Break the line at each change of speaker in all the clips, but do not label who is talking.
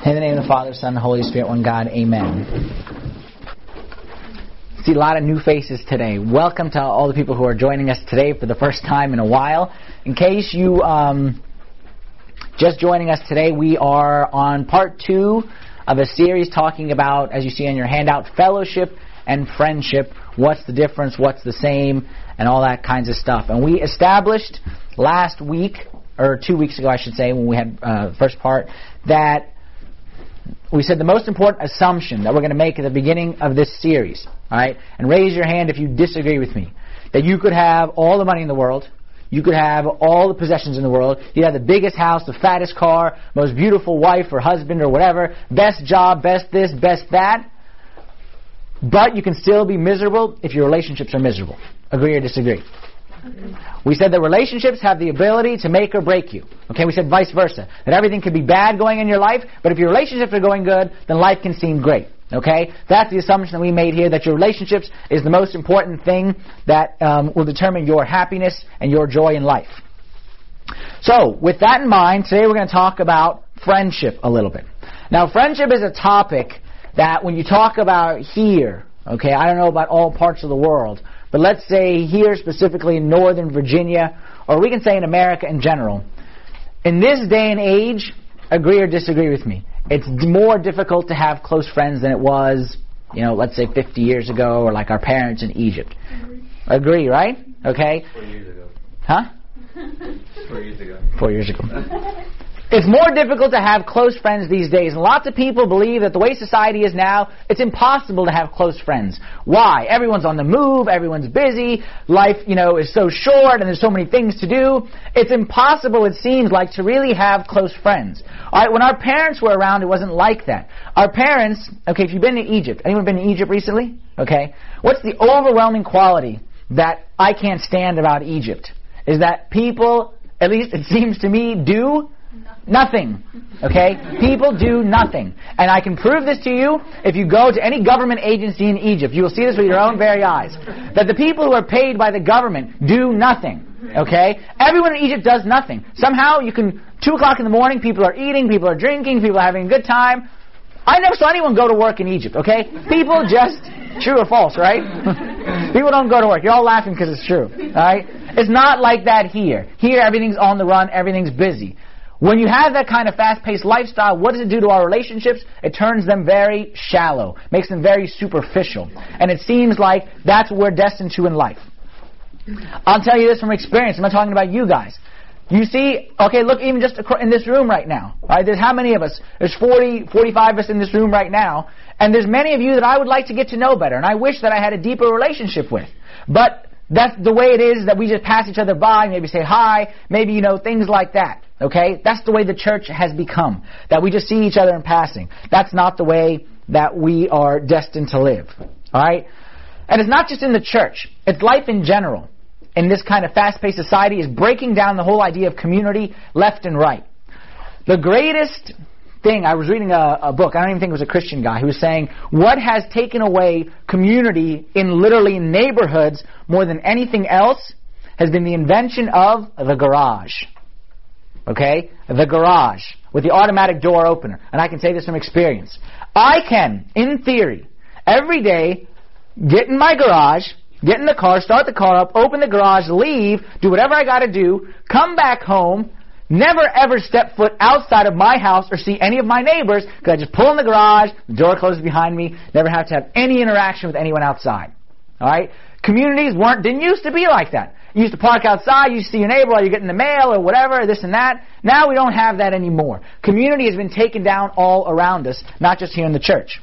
In the name of the Father, Son, and Holy Spirit, one God, amen. See a lot of new faces today. Welcome to all the people who are joining us today for the first time in a while. In case you just joining us today, we are on part 2 of a series talking about, as you see on your handout, fellowship and friendship. What's the difference, what's the same, and all that kinds of stuff. And we established last week, or 2 weeks ago I should say, when we had the first part, that we said the most important assumption that we're going to make at the beginning of this series, all right, and raise your hand if you disagree with me, that you could have all the money in the world, you could have all the possessions in the world, you'd have the biggest house, the fattest car, most beautiful wife or husband or whatever, best job, best this, best that, but you can still be miserable if your relationships are miserable. Agree or disagree? We said that relationships have the ability to make or break you. Okay, we said vice versa. That everything could be bad going in your life, but if your relationships are going good, then life can seem great. Okay? That's the assumption that we made here, that your relationships is the most important thing that will determine your happiness and your joy in life. So, with that in mind, today we're going to talk about friendship a little bit. Now, friendship is a topic that when you talk about here, okay, I don't know about all parts of the world, but let's say here specifically in Northern Virginia, or we can say in America in general, in this day and age, agree or disagree with me, it's more difficult to have close friends than it was, let's say 50 years ago, or like our parents in Egypt. Agree, right? Okay?
4 years ago.
Huh?
4 years ago.
4 years ago. It's more difficult to have close friends these days. And lots of people believe that the way society is now, it's impossible to have close friends. Why? Everyone's on the move, everyone's busy, life, is so short and there's so many things to do. It's impossible, it seems like, to really have close friends. All right, when our parents were around, it wasn't like that. Our parents, okay, if you've been to Egypt, anyone been to Egypt recently? Okay. What's the overwhelming quality that I can't stand about Egypt? Is that people, at least it seems to me, do nothing. Okay? People do nothing. And I can prove this to you if you go to any government agency in Egypt. You will see this with your own very eyes. That the people who are paid by the government do nothing. Okay? Everyone in Egypt does nothing. Somehow 2 o'clock in the morning, people are eating, people are drinking, people are having a good time. I never saw anyone go to work in Egypt, okay? People just, true or false, right? People don't go to work. You're all laughing because it's true, right? It's not like that here. Here, everything's on the run, everything's busy. When you have that kind of fast-paced lifestyle, what does it do to our relationships? It turns them very shallow, makes them very superficial. And it seems like that's what we're destined to in life. I'll tell you this from experience. I'm not talking about you guys. You see, okay, look, even just in this room right now. Right? There's how many of us? There's 40, 45 of us in this room right now. And there's many of you that I would like to get to know better. And I wish that I had a deeper relationship with. But that's the way it is, that we just pass each other by, maybe say hi, maybe, things like that. Okay? That's the way the church has become. That we just see each other in passing. That's not the way that we are destined to live. Alright? And it's not just in the church. It's life in general. In this kind of fast-paced society is breaking down the whole idea of community left and right. The greatest thing, I was reading a book, I don't even think it was a Christian guy, who was saying, what has taken away community in literally neighborhoods more than anything else has been the invention of the garage. Okay? The garage, with the automatic door opener. And I can say this from experience. I can, in theory, every day, get in my garage, get in the car, start the car up, open the garage, leave, do whatever I got to do, come back home, never ever step foot outside of my house or see any of my neighbors, because I just pull in the garage, the door closes behind me, never have to have any interaction with anyone outside. Alright? Communities didn't used to be like that. You used to park outside, you used to see your neighbor while you're getting the mail or whatever, this and that. Now we don't have that anymore. Community has been taken down all around us, not just here in the church.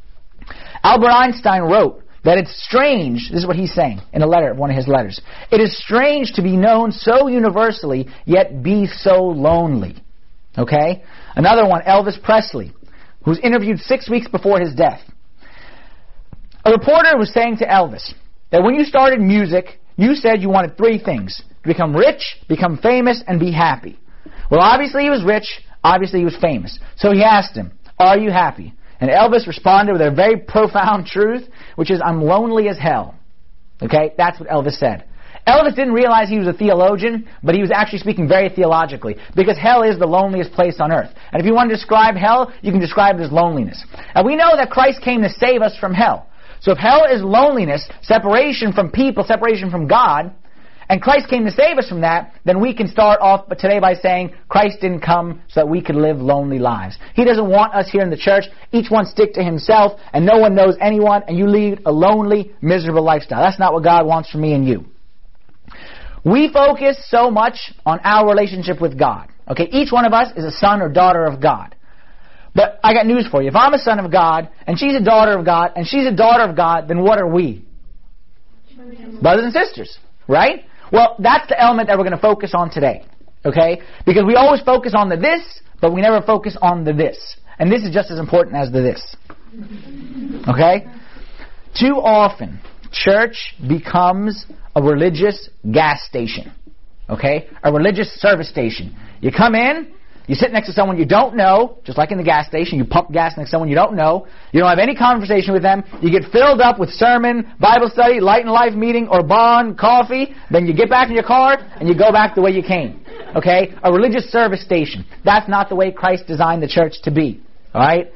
Albert Einstein wrote that it's strange, this is what he's saying in a letter, one of his letters. It is strange to be known so universally, yet be so lonely. Okay? Another one, Elvis Presley, who was interviewed 6 weeks before his death. A reporter was saying to Elvis that when you started music, you said you wanted 3 things. To become rich, become famous, and be happy. Well, obviously he was rich, obviously he was famous. So he asked him, are you happy? And Elvis responded with a very profound truth, which is, I'm lonely as hell. Okay? That's what Elvis said. Elvis didn't realize he was a theologian, but he was actually speaking very theologically, because hell is the loneliest place on earth. And if you want to describe hell, you can describe it as loneliness. And we know that Christ came to save us from hell. So if hell is loneliness, separation from people, separation from God, and Christ came to save us from that, then we can start off today by saying Christ didn't come so that we could live lonely lives. He doesn't want us here in the church. Each one stick to himself, and no one knows anyone, and you lead a lonely, miserable lifestyle. That's not what God wants from me and you. We focus so much on our relationship with God. Okay, each one of us is a son or daughter of God. But I got news for you. If I'm a son of God, and she's a daughter of God, and she's a daughter of God, then what are we? Brothers and sisters, right? Well, that's the element that we're going to focus on today, okay? Because we always focus on the this, but we never focus on the this. And this is just as important as the this. Okay? Too often, church becomes a religious gas station, okay? A religious service station. You come in, you sit next to someone you don't know, just like in the gas station. You pump gas next to someone you don't know. You don't have any conversation with them. You get filled up with sermon, Bible study, light and life meeting, or bond, coffee. Then you get back in your car and you go back the way you came. Okay? A religious service station. That's not the way Christ designed the church to be. Alright?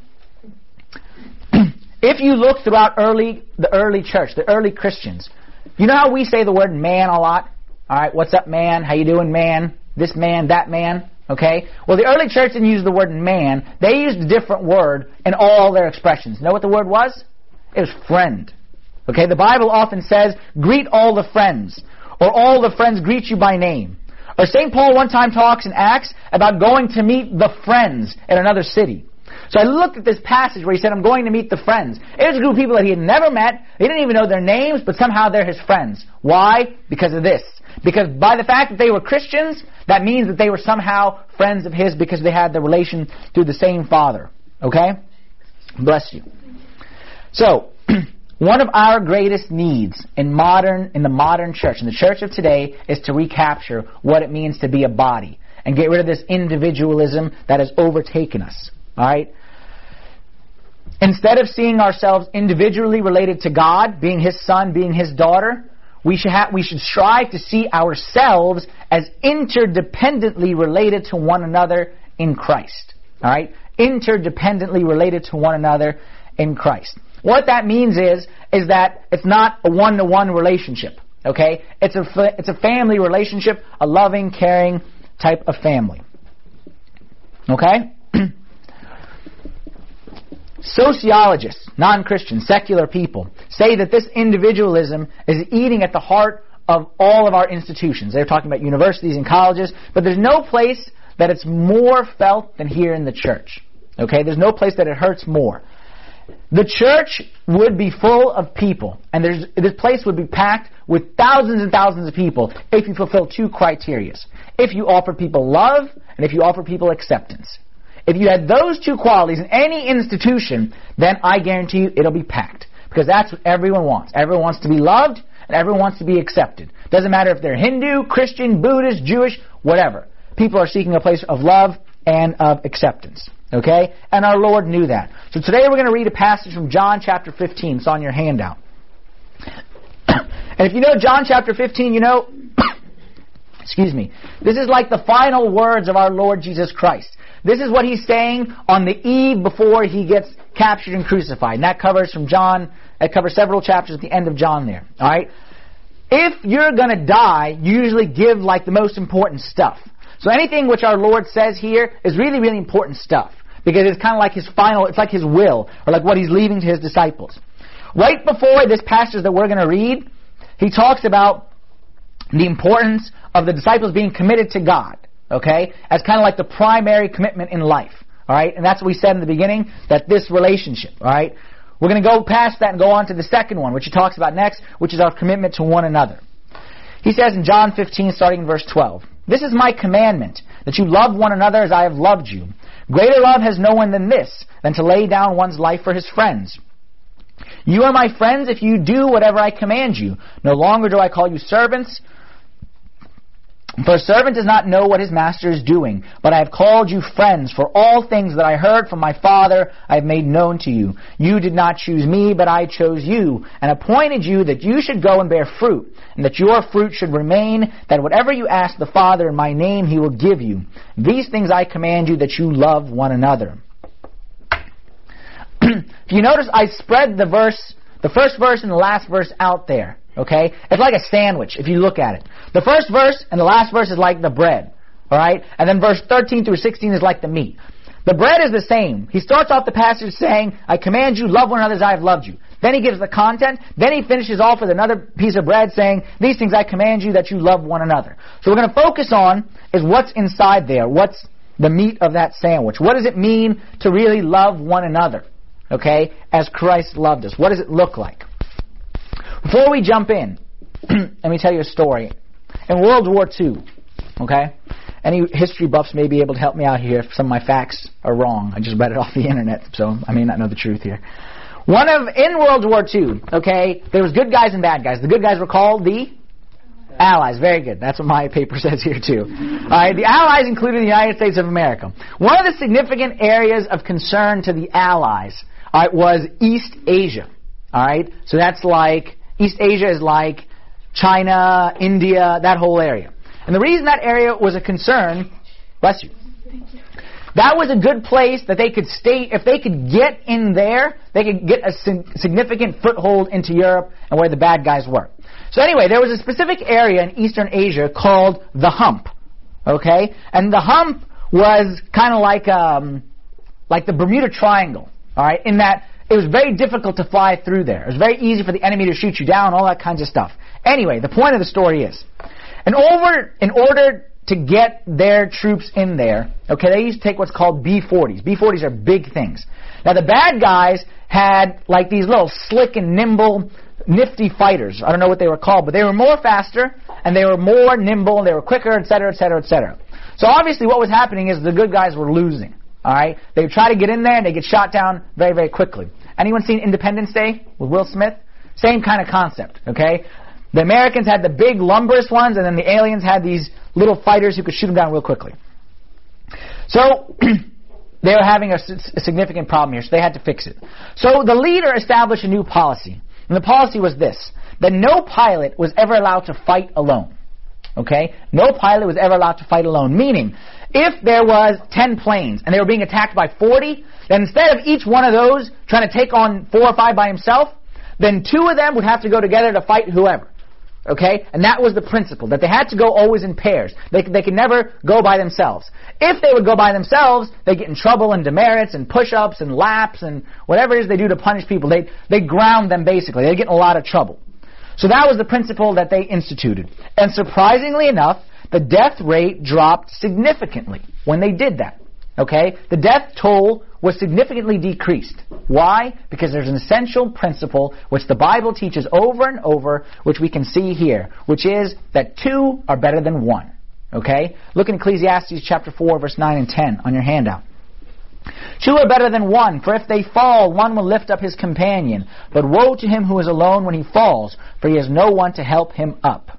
If you look throughout the early church, the early Christians, you know how we say the word man a lot? Alright, what's up, man? How you doing, man? This man, that man. Okay? Well, the early church didn't use the word man. They used a different word in all their expressions. You know what the word was? It was friend. Okay? The Bible often says, greet all the friends. Or all the friends greet you by name. Or St. Paul one time talks in Acts about going to meet the friends in another city. So I looked at this passage where he said, I'm going to meet the friends. It was a group of people that he had never met. He didn't even know their names, but somehow they're his friends. Why? Because of this. Because by the fact that they were Christians, that means that they were somehow friends of his because they had the relation through the same Father. Okay? Bless you. So, one of our greatest needs in the modern church, in the church of today, is to recapture what it means to be a body and get rid of this individualism that has overtaken us. Alright? Instead of seeing ourselves individually related to God, being His son, being His daughter, we should strive to see ourselves as interdependently related to one another in Christ. Alright? Interdependently related to one another in Christ. What that means is that it's not a one-to-one relationship. Okay? It's a family relationship, a loving, caring type of family. Okay? Sociologists, non-Christian, secular people, say that this individualism is eating at the heart of all of our institutions. They're talking about universities and colleges, but there's no place that it's more felt than here in the church. Okay? There's no place that it hurts more. The church would be full of people, and this place would be packed with thousands and thousands of people if you fulfill two criteria. If you offer people love, and if you offer people acceptance. If you had those two qualities in any institution, then I guarantee you it'll be packed. Because that's what everyone wants. Everyone wants to be loved, and everyone wants to be accepted. Doesn't matter if they're Hindu, Christian, Buddhist, Jewish, whatever. People are seeking a place of love and of acceptance. Okay? And our Lord knew that. So today we're going to read a passage from John chapter 15. It's on your handout. And if you know John chapter 15, you know, excuse me, this is like the final words of our Lord Jesus Christ. This is what He's saying on the eve before He gets captured and crucified. And that covers several chapters at the end of John there. Alright? If you're going to die, you usually give like the most important stuff. So anything which our Lord says here is really, really important stuff. Because it's kind of like His final, it's like His will, or like what He's leaving to His disciples. Right before this passage that we're going to read, He talks about the importance of the disciples being committed to God. Okay? As kind of like the primary commitment in life. Alright? And that's what we said in the beginning, that this relationship. Alright? We're going to go past that and go on to the second one, which He talks about next, which is our commitment to one another. He says in John 15, starting in verse 12, "This is my commandment, that you love one another as I have loved you. Greater love has no one than this, than to lay down one's life for his friends. You are my friends if you do whatever I command you. No longer do I call you servants, For a servant does not know what his master is doing, but I have called you friends, for all things that I heard from my Father I have made known to you. You did not choose me, but I chose you, and appointed you that you should go and bear fruit, and that your fruit should remain, that whatever you ask the Father in my name he will give you. These things I command you, that you love one another. If you notice, I spread the first verse and the last verse out there. Okay? It's like a sandwich if you look at it. The first verse and the last verse is like the bread. Alright? And then verse 13 through 16 is like the meat. The bread is the same. He starts off the passage saying, I command you, love one another as I have loved you. Then he gives the content. Then he finishes off with another piece of bread saying, these things I command you, that you love one another. So we're going to focus on is what's inside there. What's the meat of that sandwich? What does it mean to really love one another? Okay? As Christ loved us. What does it look like? Before we jump in, let me tell you a story. In World War II, okay? Any history buffs may be able to help me out here if some of my facts are wrong. I just read it off the internet, so I may not know the truth here. In World War II, okay, there was good guys and bad guys. The good guys were called the Allies. Very good. That's what my paper says here too. All right, the Allies included the United States of America. One of the significant areas of concern to the Allies was East Asia. All right, so that's like East Asia is like China, India, that whole area. And the reason that area was a concern, bless you, that was a good place that they could stay. If they could get in there, they could get a significant foothold into Europe and where the bad guys were. So anyway, there was a specific area in Eastern Asia called the Hump. Okay? And the Hump was kind of like the Bermuda Triangle. All right? In that it was very difficult to fly through there. It was very easy for the enemy to shoot you down, all that kinds of stuff. Anyway, the point of the story is, in order to get their troops in there, okay, they used to take what's called B-40s. B-40s are big things. Now, the bad guys had like these little slick and nimble, nifty fighters. I don't know what they were called, but they were more faster, and they were more nimble, and they were quicker, etc., etc., etc. So obviously what was happening is the good guys were losing. All right, they would try to get in there and they get shot down very, very quickly. Anyone seen Independence Day with Will Smith? Same kind of concept. Okay, the Americans had the big lumberous ones, and then the aliens had these little fighters who could shoot them down real quickly. So they were having a significant problem here, so they had to fix it. So the leader established a new policy, and the policy was this: that no pilot was ever allowed to fight alone. Okay, no pilot was ever allowed to fight alone. Meaning, if there was 10 planes and they were being attacked by 40, then instead of each one of those trying to take on 4 or 5 by himself, then 2 of them would have to go together to fight whoever. Okay? And that was the principle, that they had to go always in pairs. They could never go by themselves. If they would go by themselves, they'd get in trouble and demerits and push-ups and laps and whatever it is they do to punish people. They'd ground them basically. They'd get in a lot of trouble. So that was the principle that they instituted. And surprisingly enough, the death rate dropped significantly when they did that. Okay? The death toll was significantly decreased. Why? Because there's an essential principle which the Bible teaches over and over, which we can see here, which is that 2 are better than 1. Okay? Look in Ecclesiastes chapter 4, verse 9 and 10 on your handout. 2 are better than 1, for if they fall, one will lift up his companion. But woe to him who is alone when he falls, for he has no one to help him up.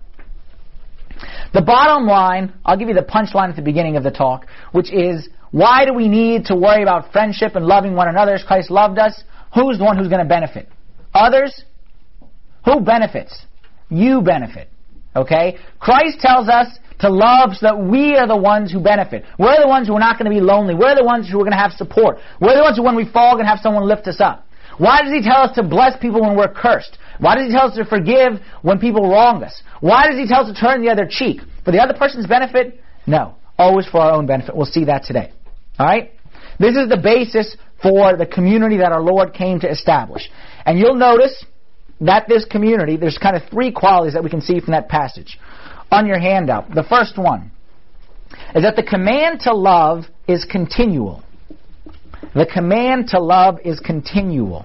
The bottom line, I'll give you the punchline at the beginning of the talk, which is, why do we need to worry about friendship and loving one another as Christ loved us? Who's the one who's going to benefit? Others? Who benefits? You benefit. Okay? Christ tells us to love so that we are the ones who benefit. We're the ones who are not going to be lonely. We're the ones who are going to have support. We're the ones who, when we fall, are going to have someone lift us up. Why does he tell us to bless people when we're cursed? Why does he tell us to forgive when people wrong us? Why does he tell us to turn the other cheek? For the other person's benefit? No. Always for our own benefit. We'll see that today. Alright? This is the basis for the community that our Lord came to establish. And you'll notice that this community, there's kind of 3 qualities that we can see from that passage. On your handout, the first one is that the command to love is continual. The command to love is continual.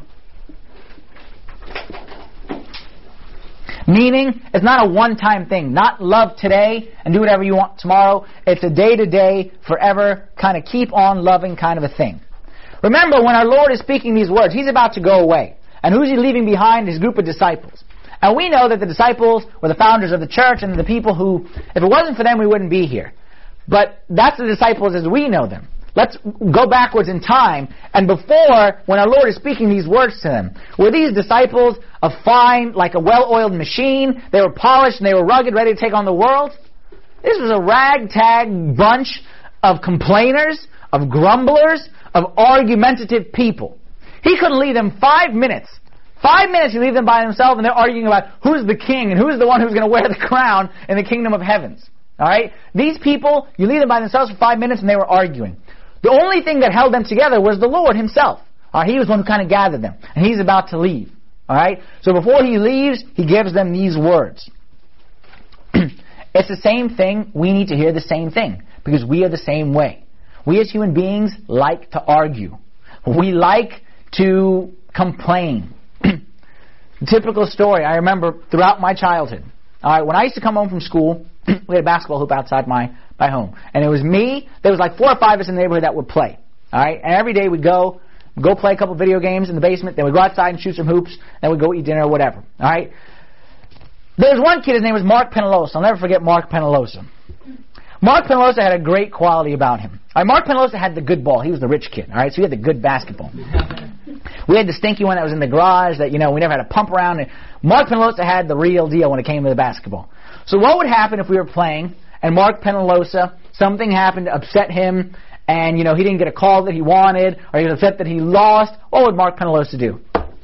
Meaning, it's not a one-time thing. Not love today and do whatever you want tomorrow. It's a day-to-day, forever, kind of keep on loving kind of a thing. Remember, when our Lord is speaking these words, He's about to go away. And who's He leaving behind? His group of disciples. And we know that the disciples were the founders of the church and the people who, if it wasn't for them, we wouldn't be here. But that's the disciples as we know them. Let's go backwards in time, and before, when our Lord is speaking these words to them, were these disciples a fine, like a well-oiled machine? They were polished and they were rugged, ready to take on the world? This was a ragtag bunch of complainers, of grumblers, of argumentative people. He couldn't leave them 5 minutes. 5 minutes, you leave them by themselves, and they're arguing about who's the king and who's the one who's going to wear the crown in the kingdom of heavens. All right? These people, you leave them by themselves for 5 minutes, and they were arguing. The only thing that held them together was the Lord Himself. He was the one who kind of gathered them, and He's about to leave. All right? So before He leaves, He gives them these words. It's the same thing. We need to hear the same thing, because we are the same way. We as human beings like to argue. We like to complain. The typical story I remember throughout my childhood. All right, when I used to come home from school, we had a basketball hoop outside my home. And it was me, there was like 4 or 5 of us in the neighborhood that would play. All right, and every day we'd go play a couple video games in the basement, then we'd go outside and shoot some hoops, then we'd go eat dinner or whatever. All right. There was one kid, his name was Mark Penalosa. I'll never forget Mark Penalosa. Mark Penalosa had a great quality about him. All right, Mark Penalosa had the good ball. He was the rich kid. All right, so he had the good basketball. We had the stinky one that was in the garage that, we never had to pump around. And Mark Penalosa had the real deal when it came to the basketball. So what would happen if we were playing and Mark Penalosa, something happened to upset him, and, he didn't get a call that he wanted, or he was upset that he lost? What would Mark Penalosa do?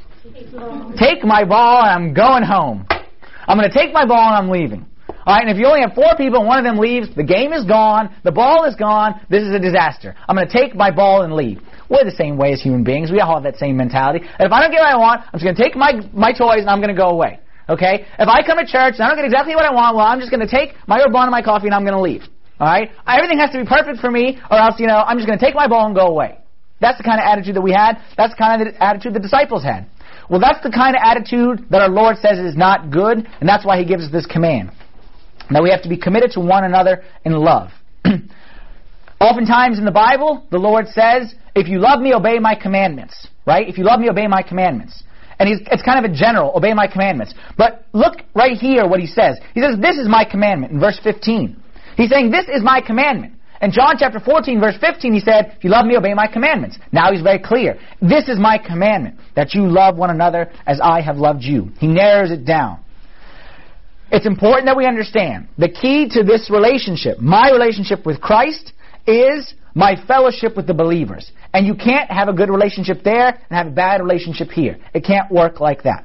Take my ball and I'm going home. I'm going to take my ball and I'm leaving. All right, and if you only have 4 people and one of them leaves, the game is gone, the ball is gone, this is a disaster. I'm going to take my ball and leave. We're the same way as human beings. We all have that same mentality. And if I don't get what I want, I'm just going to take my toys and I'm going to go away. Okay? If I come to church and I don't get exactly what I want, well, I'm just going to take my herb and my coffee and I'm going to leave. All right? Everything has to be perfect for me, or else, I'm just going to take my ball and go away. That's the kind of attitude that we had. That's the kind of attitude the disciples had. Well, that's the kind of attitude that our Lord says is not good, and that's why He gives us this command. That we have to be committed to one another in love. Oftentimes in the Bible, the Lord says, if you love me, obey my commandments. Right? If you love me, obey my commandments. And it's kind of a general, obey my commandments. But look right here what He says. He says, this is my commandment in verse 15. He's saying, this is my commandment. In John chapter 14, verse 15, He said, if you love me, obey my commandments. Now He's very clear. This is my commandment, that you love one another as I have loved you. He narrows it down. It's important that we understand the key to this relationship, my relationship with Christ, is my fellowship with the believers. And you can't have a good relationship there and have a bad relationship here. It can't work like that.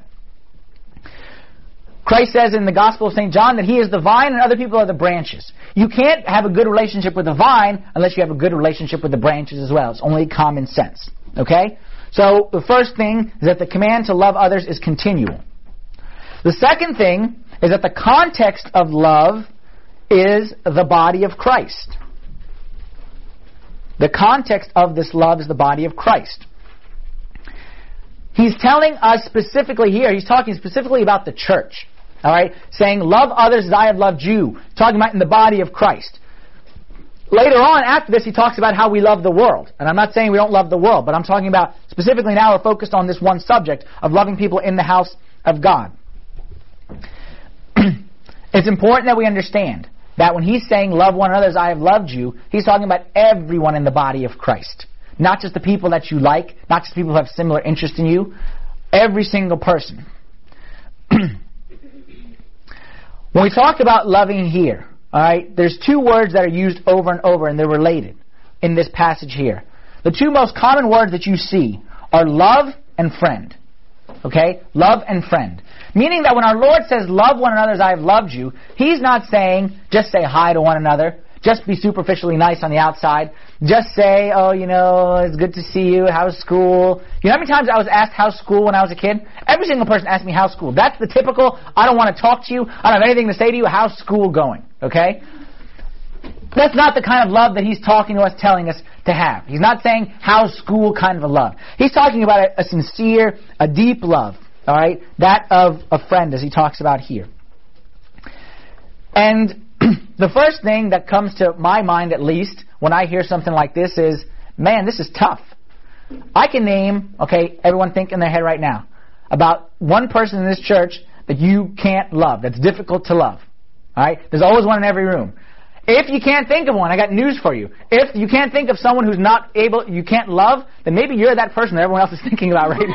Christ says in the Gospel of St. John that He is the vine and other people are the branches. You can't have a good relationship with the vine unless you have a good relationship with the branches as well. It's only common sense. Okay? So the first thing is that the command to love others is continual. The second thing is that the context of love is the body of Christ. The context of this love is the body of Christ. He's telling us specifically here, He's talking specifically about the church. All right? Saying, love others as I have loved you. Talking about in the body of Christ. Later on, after this, He talks about how we love the world. And I'm not saying we don't love the world, but I'm talking about, specifically now we're focused on this one subject of loving people in the house of God. It's important that we understand that when He's saying, love one another as I have loved you, He's talking about everyone in the body of Christ. Not just the people that you like, not just people who have similar interest in you. Every single person. When we talk about loving here, all right, there's 2 words that are used over and over, and they're related in this passage here. The 2 most common words that you see are love and friend. Okay? Love and friend. Meaning that when our Lord says, love one another as I have loved you, He's not saying, just say hi to one another. Just be superficially nice on the outside. Just say, oh, it's good to see you. How's school? You know how many times I was asked how's school when I was a kid? Every single person asked me how's school. That's the typical, I don't want to talk to you. I don't have anything to say to you. How's school going? Okay? That's not the kind of love that He's talking to us, telling us to have. He's not saying how's school kind of a love. He's talking about a sincere, a deep love. All right? That of a friend, as He talks about here. And the first thing that comes to my mind, at least, when I hear something like this is, man, this is tough. I can name, everyone think in their head right now, about one person in this church that you can't love, that's difficult to love. Alright? There's always one in every room. If you can't think of one, I got news for you. If you can't think of someone who's not able, you can't love, then maybe you're that person that everyone else is thinking about right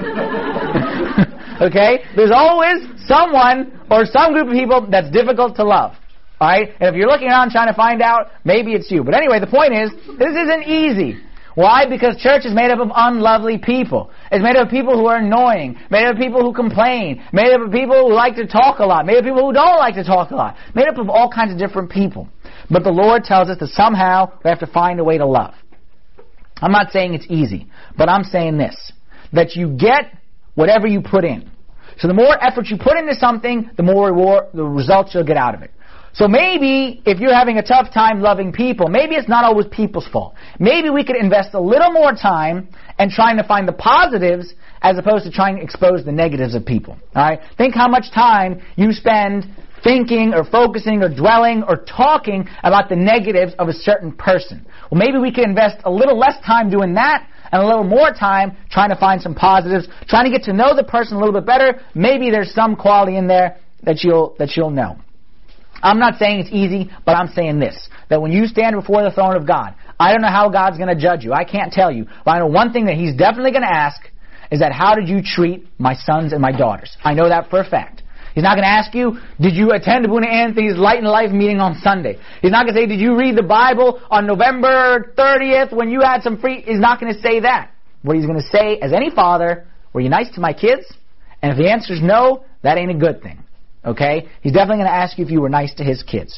now. Okay? There's always someone or some group of people that's difficult to love. Alright? And if you're looking around trying to find out, maybe it's you. But anyway, the point is, this isn't easy. Why? Because church is made up of unlovely people. It's made up of people who are annoying, made up of people who complain, made up of people who like to talk a lot, made up of people who don't like to talk a lot, made up of all kinds of different people. But the Lord tells us that somehow we have to find a way to love. I'm not saying it's easy, but I'm saying this, that you get whatever you put in. So the more effort you put into something, the more reward, the results you'll get out of it. So maybe if you're having a tough time loving people, maybe it's not always people's fault. Maybe we could invest a little more time and trying to find the positives as opposed to trying to expose the negatives of people. All right? Think how much time you spend thinking or focusing or dwelling or talking about the negatives of a certain person. Well, maybe we could invest a little less time doing that and a little more time trying to find some positives, trying to get to know the person a little bit better. Maybe there's some quality in there that you'll know. I'm not saying it's easy, but I'm saying this, that when you stand before the throne of God, I don't know how God's going to judge you. I can't tell you. But I know one thing that He's definitely going to ask is that how did you treat my sons and my daughters? I know that for a fact. He's not going to ask you, did you attend Abuna Anthony's Light and Life meeting on Sunday? He's not going to say, did you read the Bible on November 30th when you had some free... He's not going to say that. What He's going to say, as any father, were you nice to my kids? And if the answer is no, that ain't a good thing. Okay? He's definitely going to ask you if you were nice to His kids.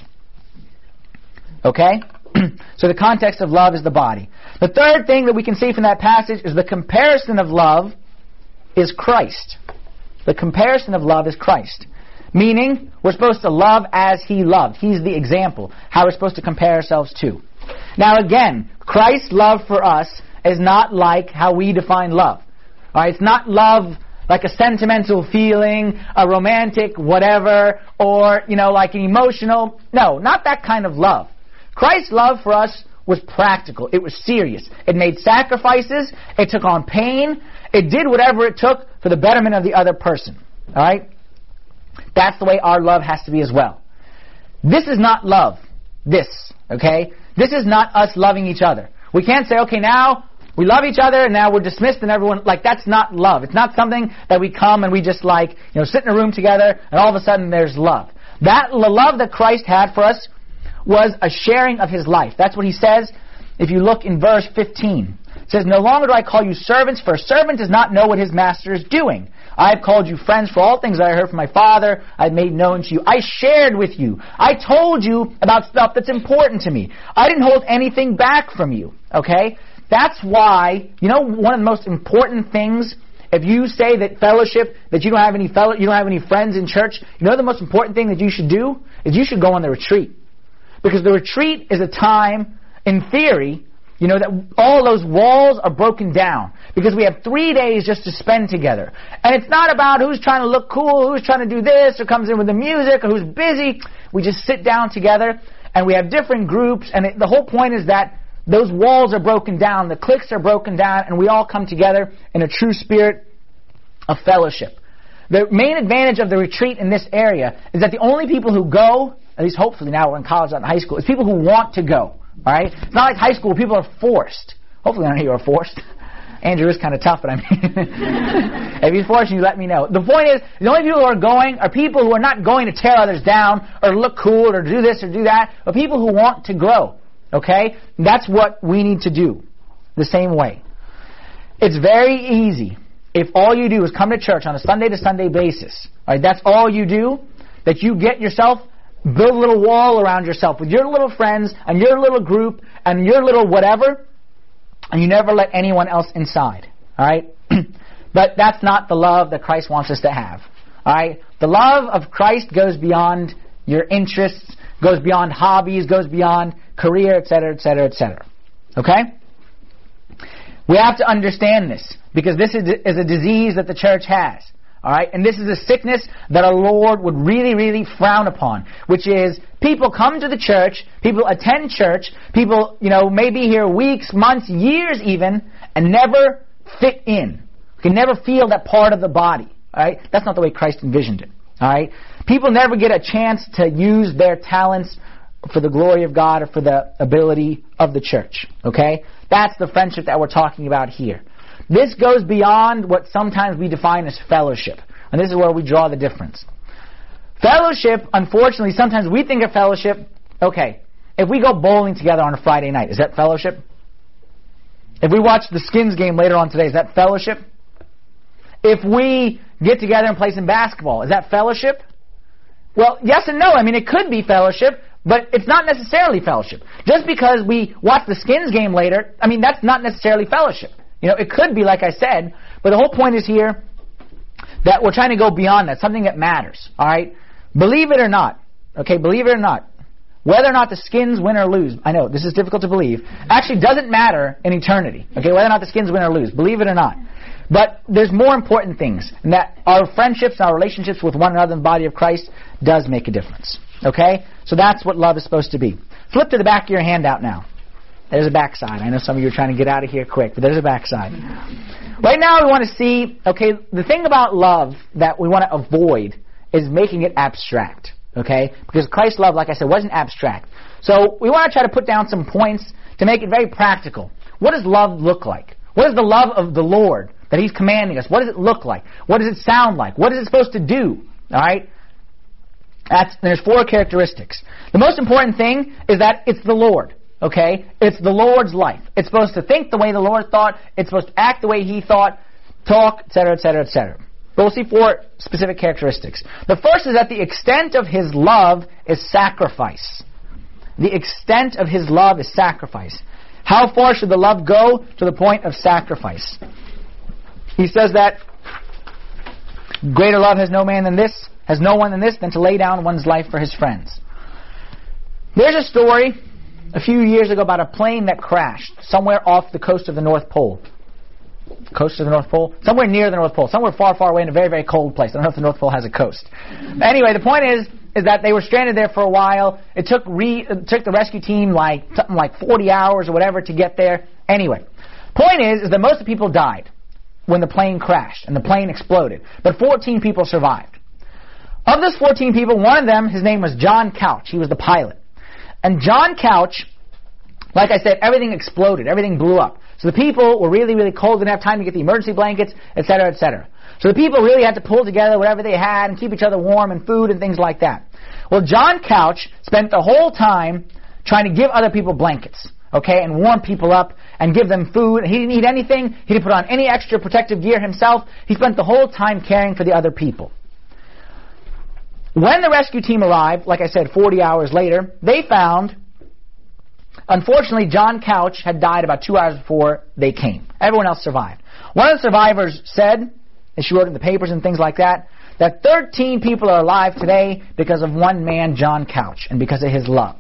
Okay? So the context of love is the body. The third thing that we can see from that passage is the comparison of love is Christ. The comparison of love is Christ. Meaning, we're supposed to love as He loved. He's the example, how we're supposed to compare ourselves to. Now again, Christ's love for us is not like how we define love. Alright, it's not love like a sentimental feeling, a romantic whatever, or, like an emotional... No, not that kind of love. Christ's love for us was practical. It was serious. It made sacrifices. It took on pain. It did whatever it took for the betterment of the other person. Alright? That's the way our love has to be as well. This is not love. Okay? This is not us loving each other. We can't say, okay, now we love each other and now we're dismissed and everyone... that's not love. It's not something that we come and we just sit in a room together and all of a sudden there's love. The love that Christ had for us was a sharing of His life. That's what He says if you look in verse 15. It says, no longer do I call you servants, for a servant does not know what his master is doing. I have called you friends, for all things that I heard from my Father I have made known to you. I shared with you. I told you about stuff that's important to me. I didn't hold anything back from you. Okay? That's why, one of the most important things, if you say that fellowship, that you don't have any friends in church, the most important thing that you should do is you should go on the retreat. Because the retreat is a time, in theory, that all those walls are broken down. Because we have 3 days just to spend together. And it's not about who's trying to look cool, who's trying to do this, or comes in with the music, or who's busy. We just sit down together, and we have different groups, and the whole point is that those walls are broken down, the cliques are broken down, and we all come together in a true spirit of fellowship. The main advantage of the retreat in this area is that the only people who go, at least hopefully now we're in college, not in high school, is people who want to go. All right? It's not like high school where people are forced. Hopefully none of you are forced. Andrew is kind of tough, but if he's forced you, let me know. The point is, the only people who are going are people who are not going to tear others down or look cool or do this or do that, but people who want to grow. Okay? And that's what we need to do. The same way. It's very easy if all you do is come to church on a Sunday to Sunday basis. All right? That's all you do. That you get yourself, build a little wall around yourself with your little friends and your little group and your little whatever, and you never let anyone else inside. All right? But that's not the love that Christ wants us to have. All right? The love of Christ goes beyond your interests, goes beyond hobbies, goes beyond career, etc., etc., etc. Okay? We have to understand this, because this is a disease that the church has. All right? And this is a sickness that our Lord would really, really frown upon, which is people come to the church, people attend church, people, may be here weeks, months, years even, and never fit in. Can never feel that part of the body. All right? That's not the way Christ envisioned it. All right? People never get a chance to use their talents for the glory of God or for the ability of the church. Okay? That's the friendship that we're talking about here. This goes beyond what sometimes we define as fellowship. And this is where we draw the difference. Fellowship, unfortunately, sometimes we think of fellowship, okay, if we go bowling together on a Friday night, is that fellowship? If we watch the Skins game later on today, is that fellowship? If we get together and play some basketball, is that fellowship? Well, yes and no. I mean, it could be fellowship, but it's not necessarily fellowship. Just because we watch the Skins game later, I mean, that's not necessarily fellowship. You know, it could be, like I said, but the whole point is here that we're trying to go beyond that, something that matters, all right? Believe it or not, okay, believe it or not, whether or not the Skins win or lose, I know, this is difficult to believe, actually doesn't matter in eternity, okay, whether or not the Skins win or lose, believe it or not. But there's more important things, and that our friendships, our relationships with one another in the body of Christ does make a difference, okay? So that's what love is supposed to be. Flip to the back of your handout now. There's a backside. I know some of you are trying to get out of here quick, but there's a backside. Right now we want to see, okay, the thing about love that we want to avoid is making it abstract, okay? Because Christ's love, like I said, wasn't abstract. So we want to try to put down some points to make it very practical. What does love look like? What is the love of the Lord that He's commanding us? What does it look like? What does it sound like? What is it supposed to do? All right? There's 4 characteristics. The most important thing is that it's the Lord. Okay? It's the Lord's life. It's supposed to think the way the Lord thought. It's supposed to act the way He thought, talk, etc., etc., etc. But we'll see 4 specific characteristics. The first is that the extent of His love is sacrifice. The extent of His love is sacrifice. How far should the love go? To the point of sacrifice. He says that greater love has no one than this, than to lay down one's life for his friends. There's a story a few years ago about a plane that crashed somewhere off the coast of the North Pole. Coast of the North Pole? Somewhere near the North Pole. Somewhere far, far away in a very, very cold place. I don't know if the North Pole has a coast. Anyway, the point is that they were stranded there for a while. It took the rescue team something like 40 hours or whatever to get there. Anyway, point is that most of the people died when the plane crashed and the plane exploded. But 14 people survived. Of those 14 people, one of them, his name was John Couch. He was the pilot. And John Couch, like I said, everything exploded. Everything blew up. So the people were really, really cold. Didn't have time to get the emergency blankets, etc., etc. So the people really had to pull together whatever they had and keep each other warm and food and things like that. Well, John Couch spent the whole time trying to give other people blankets, okay, and warm people up and give them food. He didn't eat anything. He didn't put on any extra protective gear himself. He spent the whole time caring for the other people. When the rescue team arrived, like I said, 40 hours later, they found, unfortunately, John Couch had died about 2 hours before they came. Everyone else survived. One of the survivors said, and she wrote in the papers and things like that 13 people are alive today because of one man, John Couch, and because of his love.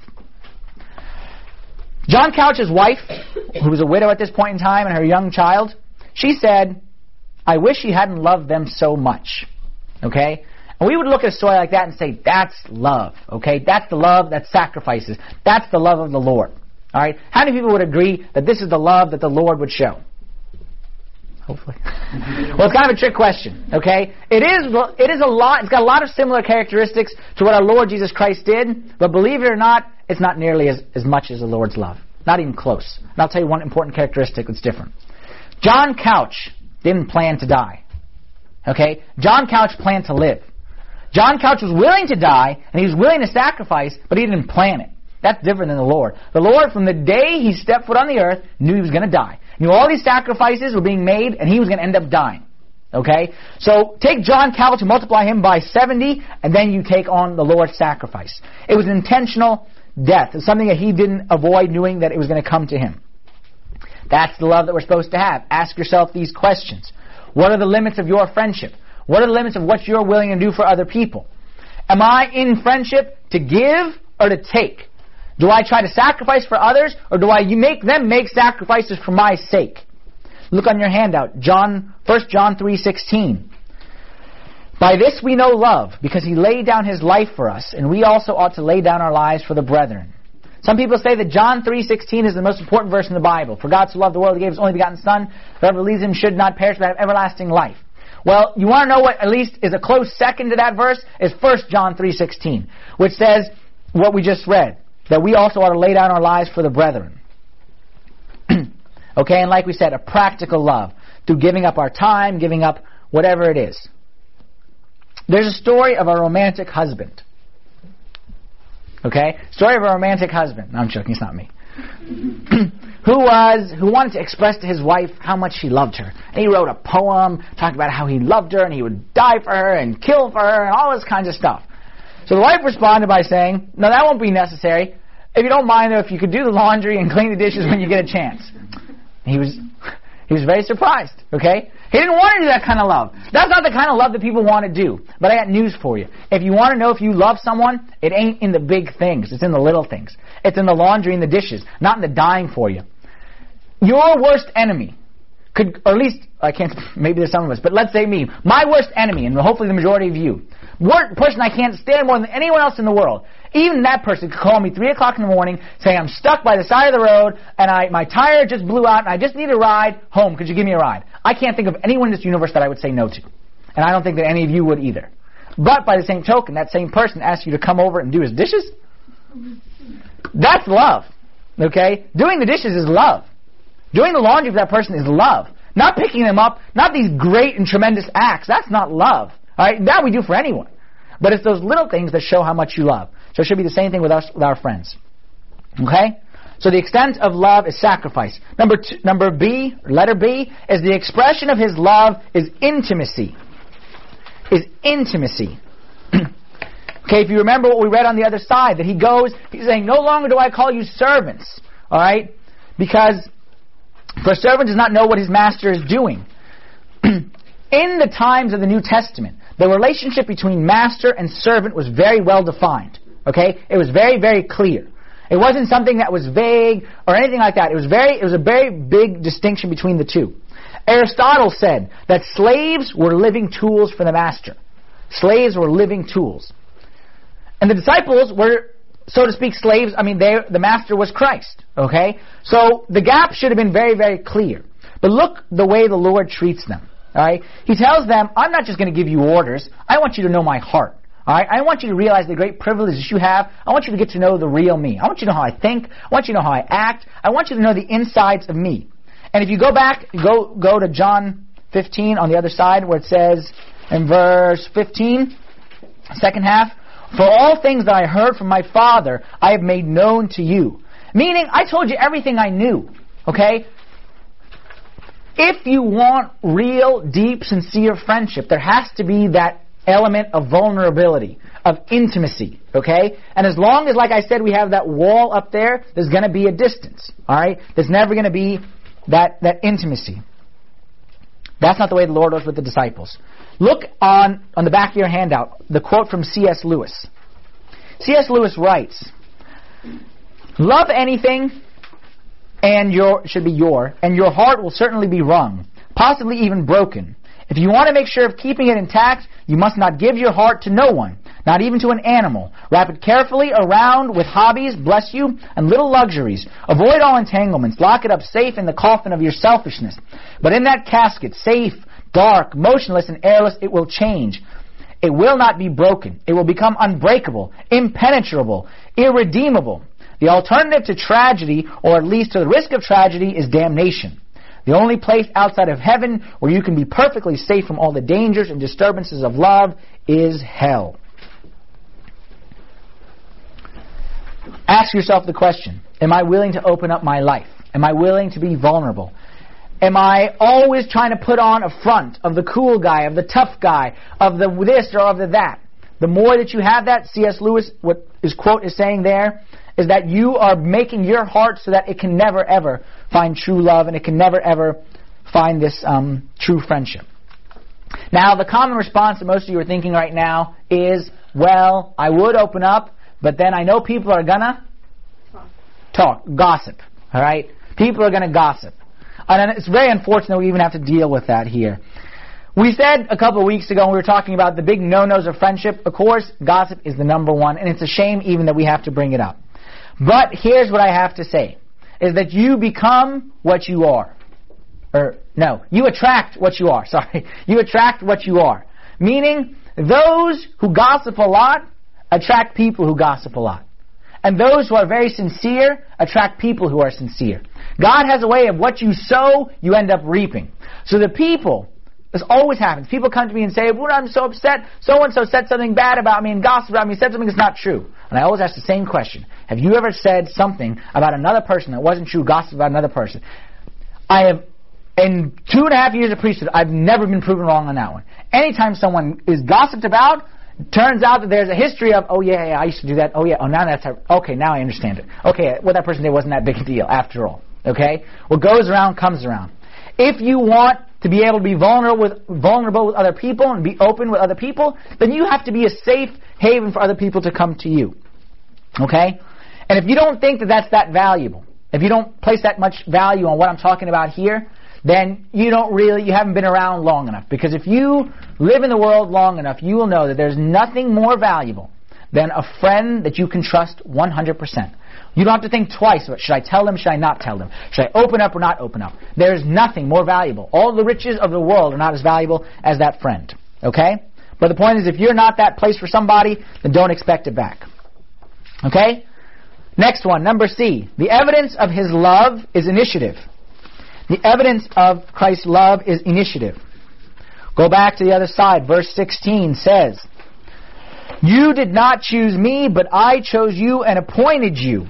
John Couch's wife, who was a widow at this point in time, and her young child, she said, I wish he hadn't loved them so much. Okay? And we would look at a story like that and say, that's love. Okay? That's the love that sacrifices. That's the love of the Lord. All right? How many people would agree that this is the love that the Lord would show? Hopefully. Well, it's kind of a trick question, okay? It is a lot. It's got a lot of similar characteristics to what our Lord Jesus Christ did, but believe it or not, it's not nearly as much as the Lord's love. Not even close. And I'll tell you one important characteristic that's different. John Couch didn't plan to die, okay? John Couch planned to live. John Couch was willing to die, and he was willing to sacrifice, but he didn't plan it. That's different than the Lord. The Lord, from the day he stepped foot on the earth, knew he was going to die. Knew all these sacrifices were being made, and he was going to end up dying. Okay? So take John Couch and multiply him by 70, and then you take on the Lord's sacrifice. It was an intentional death. It's something that he didn't avoid knowing that it was going to come to him. That's the love that we're supposed to have. Ask yourself these questions. What are the limits of your friendship? What are the limits of what you're willing to do for other people? Am I in friendship to give or to take? Do I try to sacrifice for others, or do I make them make sacrifices for my sake? Look on your handout, 1 John 3:16. By this we know love, because he laid down his life for us, and we also ought to lay down our lives for the brethren. Some people say that John 3:16 is the most important verse in the Bible. For God so loved the world, he gave his only begotten Son, whoever believes him should not perish but have everlasting life. Well, you want to know what at least is a close second to that verse? Is 1 John 3:16, which says what we just read, that we also ought to lay down our lives for the brethren. Okay, and like we said, a practical love through giving up our time, giving up whatever it is. There's a story of a romantic husband. Okay? Story of a romantic husband. No, I'm joking, it's not me. who wanted to express to his wife how much he loved her. And he wrote a poem talking about how he loved her and he would die for her and kill for her and all this kinds of stuff. So the wife responded by saying, no, that won't be necessary. If you don't mind, though, if you could do the laundry and clean the dishes when you get a chance. He was very surprised, okay? He didn't want to do that kind of love. That's not the kind of love that people want to do. But I got news for you. If you want to know if you love someone, it ain't in the big things. It's in the little things. It's in the laundry and the dishes, not in the dying for you. Your worst enemy could, or at least, I can't, maybe there's some of us, but let's say me, my worst enemy, and hopefully the majority of you, person I can't stand more than anyone else in the world, even that person could call me 3 o'clock in the morning, saying I'm stuck by the side of the road, and my tire just blew out, and I just need a ride home. Could you give me a ride? I can't think of anyone in this universe that I would say no to. And I don't think that any of you would either. But by the same token, that same person asks you to come over and do his dishes? That's love. Okay? Doing the dishes is love. Doing the laundry for that person is love. Not picking them up, not these great and tremendous acts. That's not love. All right? That we do for anyone. But it's those little things that show how much you love. So it should be the same thing with us, with our friends. Okay? So the extent of love is sacrifice. Letter B, is the expression of his love is intimacy. Is intimacy. Okay, if you remember what we read on the other side, that he's saying, no longer do I call you servants. All right? Because for a servant does not know what his master is doing. In the times of the New Testament, the relationship between master and servant was very well defined. Okay? It was very, very clear. It wasn't something that was vague or anything like that. It was a very big distinction between the two. Aristotle said that slaves were living tools for the master. Slaves were living tools. And the disciples were, so to speak, slaves. I mean, the master was Christ. Okay? So the gap should have been very, very clear. But look the way the Lord treats them. All right? He tells them, I'm not just going to give you orders. I want you to know my heart. All right? I want you to realize the great privileges you have. I want you to get to know the real me. I want you to know how I think. I want you to know how I act. I want you to know the insides of me. And if you go back, go to John 15 on the other side where it says in verse 15, second half, for all things that I heard from my Father, I have made known to you. Meaning, I told you everything I knew. Okay? If you want real, deep, sincere friendship, there has to be that element of vulnerability, of intimacy, okay? And as long as, like I said, we have that wall up there, there's going to be a distance, all right? There's never going to be that intimacy. That's not the way the Lord was with the disciples. Look on the back of your handout, the quote from C.S. Lewis. C.S. Lewis writes, love anything, and your heart will certainly be wrung, possibly even broken. If you want to make sure of keeping it intact, you must not give your heart to no one, not even to an animal. Wrap it carefully around with hobbies, bless you, and little luxuries. Avoid all entanglements. Lock it up safe in the coffin of your selfishness. But in that casket, safe, dark, motionless, and airless, it will change. It will not be broken. It will become unbreakable, impenetrable, irredeemable. The alternative to tragedy, or at least to the risk of tragedy, is damnation. The only place outside of heaven where you can be perfectly safe from all the dangers and disturbances of love is hell. Ask yourself the question, am I willing to open up my life? Am I willing to be vulnerable? Am I always trying to put on a front of the cool guy, of the tough guy, of the this or of the that? The more that you have that, C.S. Lewis, what his quote is saying there, is that you are making your heart so that it can never ever find true love and it can never ever find this true friendship. Now, the common response that most of you are thinking right now is, well, I would open up, but then I know people are gonna talk, gossip. All right? People are gonna gossip. And it's very unfortunate we even have to deal with that here. We said a couple of weeks ago when we were talking about the big no-nos of friendship, of course, gossip is the number one, and it's a shame even that we have to bring it up. But here's what I have to say, is that you become what you are. You attract what you are. Sorry. You attract what you are. Meaning, those who gossip a lot attract people who gossip a lot. And those who are very sincere attract people who are sincere. God has a way of what you sow, you end up reaping. So the people, this always happens. People come to me and say, well, I'm so upset. So-and-so said something bad about me and gossiped about me, said something that's not true. And I always ask the same question. Have you ever said something about another person that wasn't true, gossiped about another person? I have, in 2.5 years of priesthood, I've never been proven wrong on that one. Anytime someone is gossiped about, turns out that there's a history of, oh yeah, I used to do that. Oh yeah, now that's how, okay, now I understand it. Okay, what that person did wasn't that big a deal after all. Okay? What goes around comes around. If you want to be able to be vulnerable with other people and be open with other people, then you have to be a safe haven for other people to come to you. Okay? And if you don't think that that's that valuable, if you don't place that much value on what I'm talking about here, then you haven't been around long enough. Because if you live in the world long enough, you will know that there's nothing more valuable than a friend that you can trust 100%. You don't have to think twice about, should I tell them, should I not tell them? Should I open up or not open up? There's nothing more valuable. All the riches of the world are not as valuable as that friend. Okay? But the point is, if you're not that place for somebody, then don't expect it back. Okay? Next one, number C. The evidence of His love is initiative. The evidence of Christ's love is initiative. Go back to the other side. Verse 16 says, you did not choose me, but I chose you and appointed you.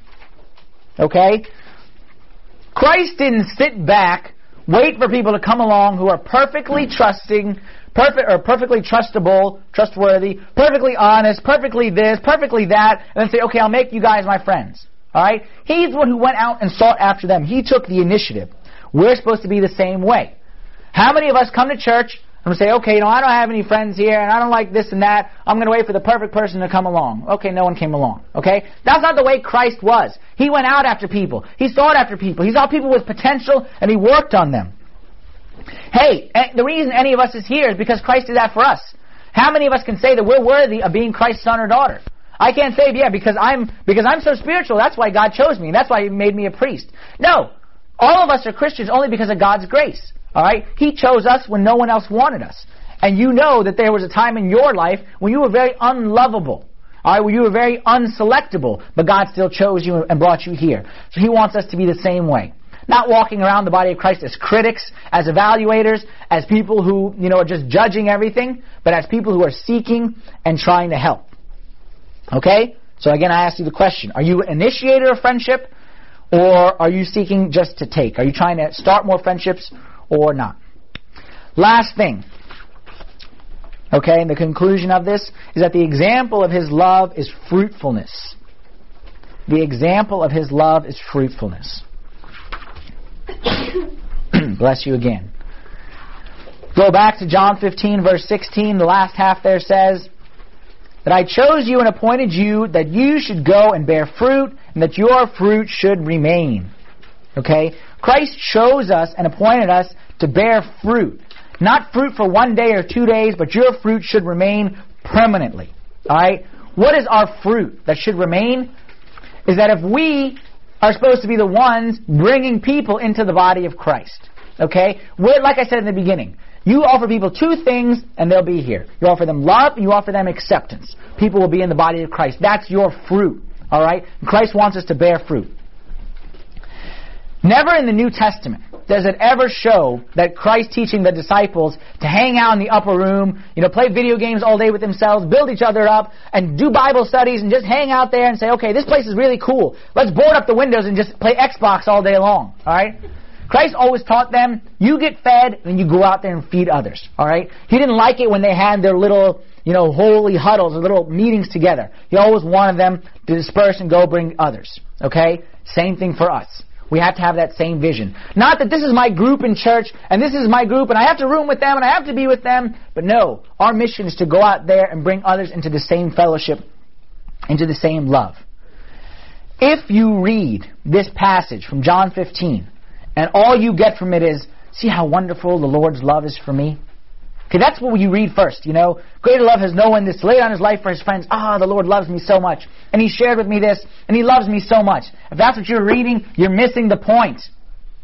Okay? Christ didn't sit back, wait for people to come along who are perfectly trusting, perfectly trustable, trustworthy, perfectly honest, perfectly this, perfectly that, and then say, okay, I'll make you guys my friends. Alright? He's the one who went out and sought after them. He took the initiative. We're supposed to be the same way. How many of us come to church and say, okay, I don't have any friends here, and I don't like this and that, I'm going to wait for the perfect person to come along. Okay, no one came along. Okay? That's not the way Christ was. He went out after people. He sought after people. He saw people with potential, and He worked on them. Hey, the reason any of us is here is because Christ did that for us. How many of us can say that we're worthy of being Christ's son or daughter? I can't say, yeah, because I'm so spiritual, that's why God chose me, and that's why He made me a priest. No. All of us are Christians only because of God's grace. Alright? He chose us when no one else wanted us. And you know that there was a time in your life when you were very unlovable. Alright? When you were very unselectable. But God still chose you and brought you here. So He wants us to be the same way. Not walking around the body of Christ as critics, as evaluators, as people who, are just judging everything, but as people who are seeking and trying to help. Okay? So again, I ask you the question. Are you an initiator of friendship? Or are you seeking just to take? Are you trying to start more friendships or not? Last thing. Okay, and the conclusion of this is that the example of His love is fruitfulness. The example of His love is fruitfulness. Bless you again. Go back to John 15, verse 16. The last half there says, that I chose you and appointed you that you should go and bear fruit, and that your fruit should remain. Okay? Christ chose us and appointed us to bear fruit. Not fruit for 1 day or 2 days, but your fruit should remain permanently. Alright? What is our fruit that should remain? Is that if we are supposed to be the ones bringing people into the body of Christ. Okay? Like I said in the beginning, you offer people 2 things and they'll be here. You offer them love and you offer them acceptance. People will be in the body of Christ. That's your fruit. Alright? Christ wants us to bear fruit. Never in the New Testament does it ever show that Christ teaching the disciples to hang out in the upper room, play video games all day with themselves, build each other up, and do Bible studies and just hang out there and say, okay, this place is really cool. Let's board up the windows and just play Xbox all day long. Alright? Christ always taught them, you get fed, and you go out there and feed others. Alright? He didn't like it when they had their little, holy huddles or little meetings together. He always wanted them to disperse and go bring others. Okay? Same thing for us. We have to have that same vision. Not that this is my group in church, and this is my group, and I have to room with them, and I have to be with them. But no, our mission is to go out there and bring others into the same fellowship, into the same love. If you read this passage from John 15, and all you get from it is, see how wonderful the Lord's love is for me? Okay, that's what you read first, Greater love has no one that's laid on his life for his friends. The Lord loves me so much. And He shared with me this, and He loves me so much. If that's what you're reading, you're missing the point.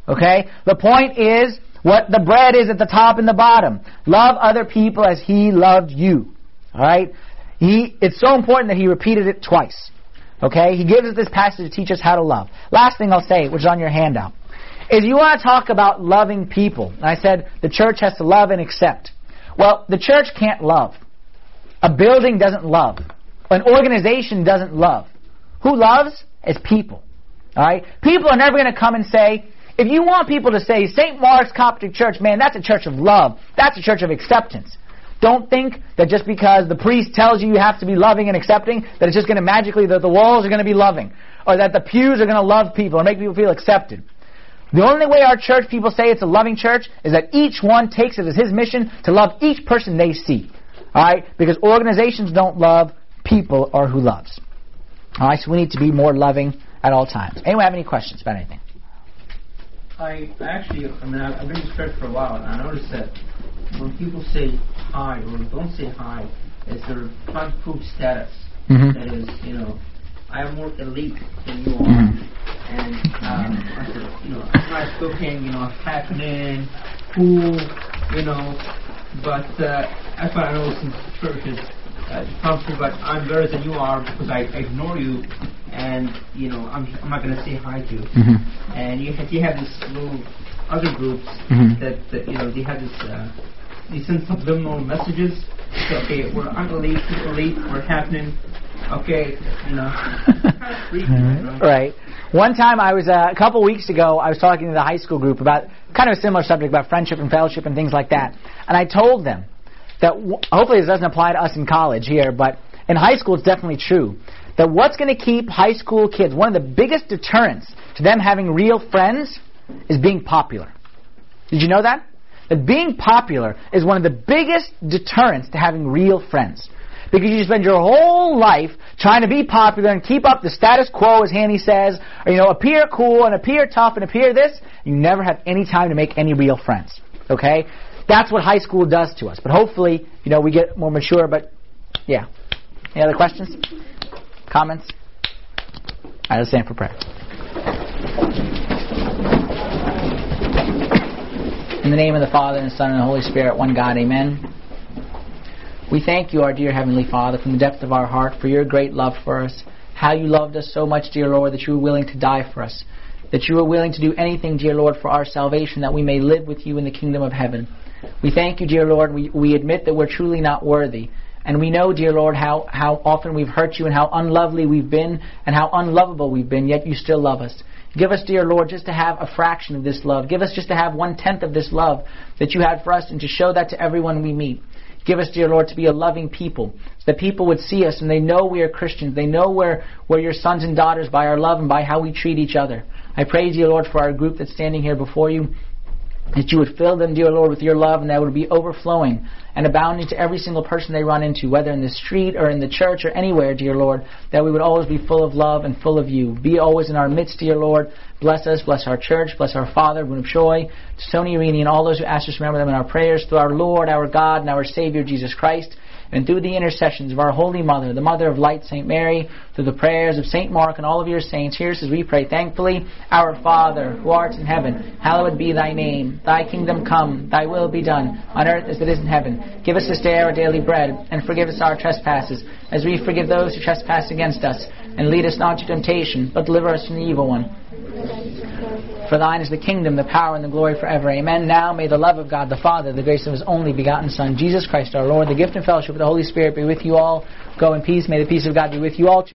Okay? The point is what the bread is at the top and the bottom. Love other people as He loved you. Alright? It's so important that He repeated it twice. Okay? He gives us this passage to teach us how to love. Last thing I'll say, which is on your handout, is you want to talk about loving people. And I said the church has to love and accept. Well, the church can't love. A building doesn't love. An organization doesn't love. Who loves? It's people. Alright? People are never going to come and say, if you want people to say, St. Mark's Coptic Church, man, that's a church of love. That's a church of acceptance. Don't think that just because the priest tells you have to be loving and accepting, that it's just going to magically, that the walls are going to be loving. Or that the pews are going to love people and make people feel accepted. The only way our church people say it's a loving church is that each one takes it as his mission to love each person they see. Alright? Because organizations don't love, people are who loves. Alright, so we need to be more loving at all times. Anyone have any questions about anything?
I've been to church for a while, and I noticed that when people say hi or don't say hi, it's their trying to prove status.
Mm-hmm.
That is, I am more elite than you are. Mm-hmm. And I'm nice looking, happening, cool, but that's what I noticed in churches. Trying to prove that I'm better than you are because I ignore you, and I'm not going to say hi to you. Mm-hmm. And you have this little other groups mm-hmm. that they have this they send subliminal messages. So, okay, I'm elite, we're happening. Okay, kind of freaky,
right? One time a couple weeks ago, I was talking to the high school group about kind of a similar subject about friendship and fellowship and things like that, and I told them that hopefully this doesn't apply to us in college here, but in high school it's definitely true, that what's going to keep high school kids, one of the biggest deterrents to them having real friends is being popular. Did you know that? That being popular is one of the biggest deterrents to having real friends. Because you spend your whole life trying to be popular and keep up the status quo, as Hanny says, or appear cool and appear tough and appear this, you never have any time to make any real friends. Okay? That's what high school does to us. But hopefully, we get more mature. But, yeah. Any other questions? Comments? All right, let's stand for prayer. In the name of the Father, and the Son, and the Holy Spirit, one God, amen. We thank you, our dear Heavenly Father, from the depth of our heart for your great love for us. How you loved us so much, dear Lord, that you were willing to die for us. That you were willing to do anything, dear Lord, for our salvation, that we may live with you in the kingdom of heaven. We thank you, dear Lord. We admit that we're truly not worthy. And we know, dear Lord, how often we've hurt you and how unlovely we've been and how unlovable we've been, yet you still love us. Give us, dear Lord, just to have a fraction of this love. Give us just to have 1/10 of this love that you had for us and to show that to everyone we meet. Give us, dear Lord, to be a loving people, so that people would see us and they know we are Christians. They know we're your sons and daughters by our love and by how we treat each other. I pray, dear Lord, for our group that's standing here before you, that you would fill them, dear Lord, with your love, and that would be overflowing and abounding to every single person they run into, whether in the street or in the church or anywhere, dear Lord, that we would always be full of love and full of you. Be always in our midst, dear Lord. Bless us, bless our church, bless our Father, Boone of Choi, Tony Irini, and all those who ask us to remember them in our prayers, through our Lord, our God, and our Savior, Jesus Christ, and through the intercessions of our Holy Mother, the Mother of Light, St. Mary, through the prayers of St. Mark and all of your saints. Hear us as we pray thankfully. Our Father, who art in heaven, hallowed be thy name. Thy kingdom come, thy will be done, on earth as it is in heaven. Give us this day our daily bread, and forgive us our trespasses, as we forgive those who trespass against us. And lead us not to temptation, but deliver us from the evil one. For thine is the kingdom, the power, and the glory forever. Amen. Now may the love of God the Father, the grace of His only begotten Son, Jesus Christ our Lord, the gift and fellowship of the Holy Spirit be with you all. Go in peace. May the peace of God be with you all.